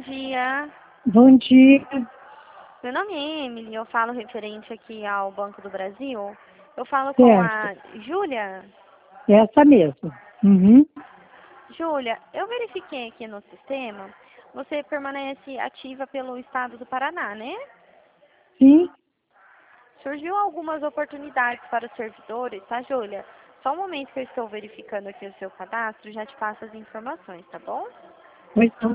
dia. Bom dia. Meu nome é Emily, eu falo referente aqui ao Banco do Brasil. Eu falo com a Certo. Júlia. Essa mesmo. Uhum. Júlia, eu verifiquei aqui no sistema, você permanece ativa pelo estado do Paraná, né? Sim. Surgiu algumas oportunidades para os servidores, tá, Júlia? Só um momento que eu estou verificando aqui o seu cadastro, já te passo as informações, tá bom? Pois não.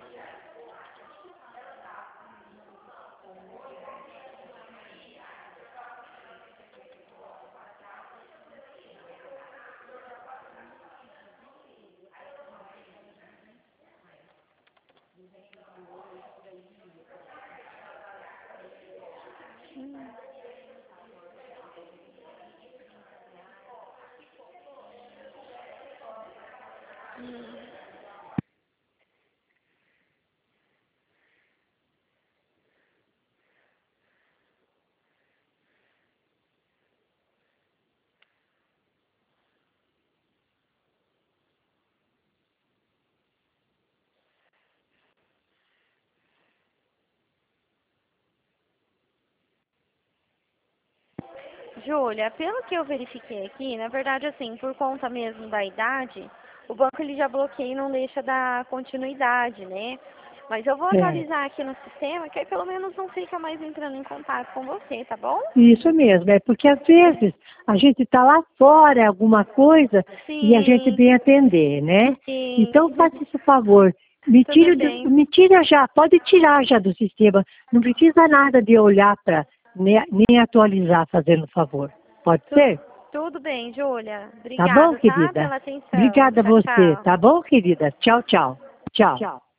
Júlia, pelo que eu verifiquei aqui, na verdade, assim, por conta mesmo da idade, o banco ele já bloqueia e não deixa dar continuidade, né? Mas eu vou É. atualizar aqui no sistema, que aí pelo menos não fica mais entrando em contato com você, tá bom? Isso mesmo. É porque às vezes a gente está lá fora, alguma coisa, e a gente Sim, vem atender, né? sim. Então faça esse favor. Tudo bem. Me tira já, pode tirar já do sistema. Não precisa nada de olhar para nem atualizar, fazendo favor. Pode Tu- ser? tudo bem, Júlia. Tá bom, Obrigada, tá? querida? Pela atenção. Obrigada a Tchau, você. tchau. Tá bom, querida? Tchau, tchau. Tchau.